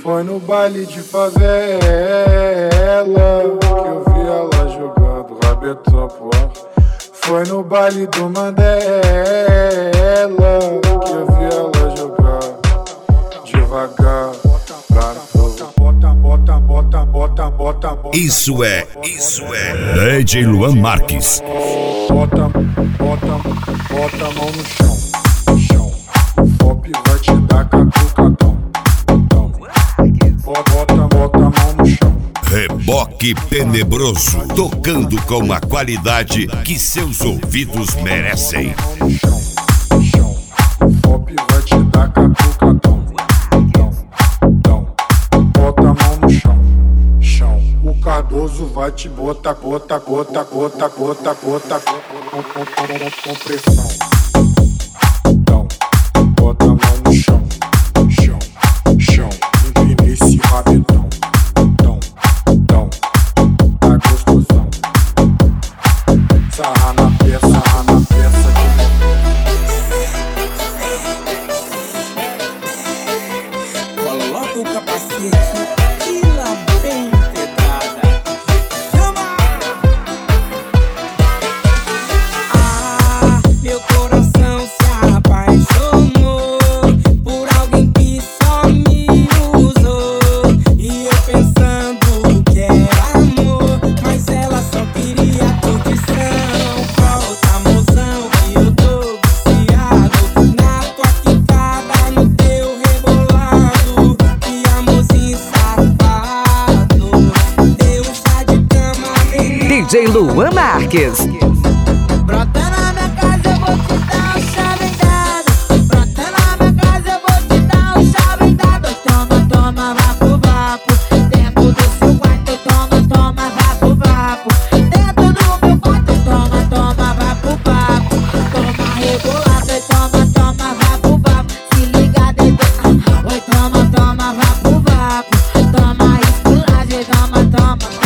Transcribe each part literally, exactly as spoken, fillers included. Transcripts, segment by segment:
Foi no baile de favela que eu vi ela jogando rabetão pro ar. Foi no baile do Mandela que eu vi ela jogar devagar pra bota, bota, bota, bota, bota, bota, bota. Isso é, isso é D J Luan Marques. Bota, bota, bota a mão no chão, chão. O Fop vai te dar catucadão. Bota, bota, bota a mão no chão. Reboque Tenebroso, tocando com a qualidade que seus ouvidos merecem. Chão, chão. O Fop vai te dar catucadão. Bota a mão no chão, chão. O Cardoso vai te botar, bota, bota, bota, bota, bota, com pressão. Então, bota a mão no chão, chão, chão. Empina esse rabetão. Então, então, tá gostosão. Sarra na peça, sarra na peça de novo. Coloca o capacete e lá vem pedrada. Chama! Ah, meu coração se apaixonou por alguém que só me usou. E eu pensando que era amor, mas ela só queria curtição. Volta, mozão, que eu tô viciado na tua quicada, no teu rebolado. E amorzinho safado, teu chá de cama vem. D J Luan Marques. Brota na minha casa, eu vou te dar um chave dado. Brota na minha casa, eu vou te dar um chave dado. Toma, toma, vapo, vapo. Dentro do seu quarto, toma, toma, vapo, vapo. Dentro do meu quarto, toma, toma, vapo, vapo. Toma rebolado, oi, toma, toma, vapo, vapo. Se liga, dedo, ah, oi, toma, toma, vapo, vapo. Toma esculagem, toma, toma, toma.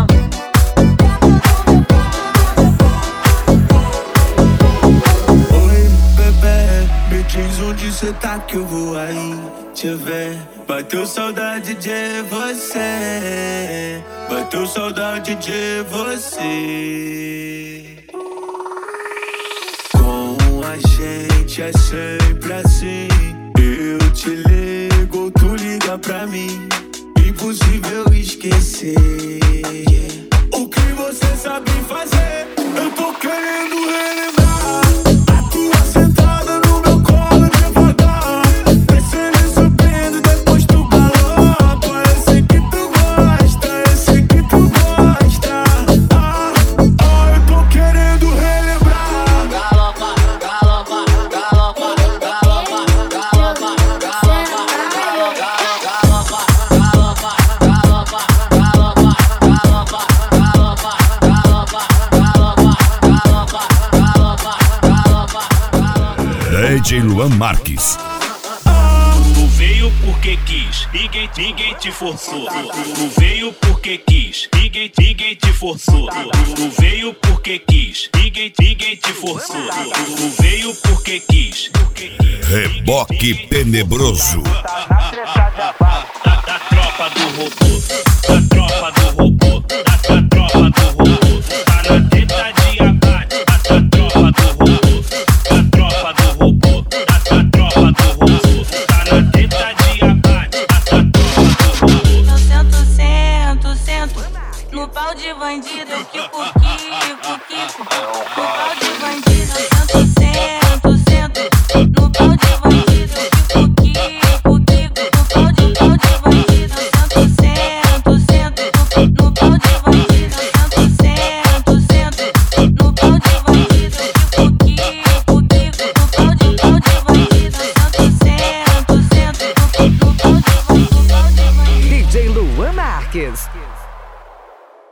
Oi, bebê, me diz onde cê tá que eu vou aí te ver. Bateu saudade de você, bateu saudade de você. Com a gente é sempre assim. Eu te ligo, tu liga pra mim. Impossível esquecer o que você sabe fazer. Eu tô querendo relembrar a tua sentada no meu colo devagar. Descendo e subindo, depois tu galopa. Eu sei que tu gosta, eu sei que tu gosta. Ah, ah, eu tô querendo relembrar. Galopa, galopa, galopa, galopa, galopa, galopa, galopa, galopa, galopa, galopa, galopa, galopa, galopa, galopa, galopa, galopa, galopa. D J Luan Marques. Tu veio porque quis, ninguém, ninguém te forçou. Tu veio porque quis, ninguém, ninguém te forçou. Tu veio porque quis, ninguém, ninguém te forçou. Tu veio porque quis. Reboque Tenebroso. Da, da tropa do robô, da tropa do robô, da, da tropa do robô. Tá na teta de abate, da, da tropa do robô, da tropa do robô, da, da tropa do robô. Tá na teta de abate, da, da tropa do robô. Eu sento, sento, sento no pau de bandido, Kiko, Kiko, Kiko, no pau de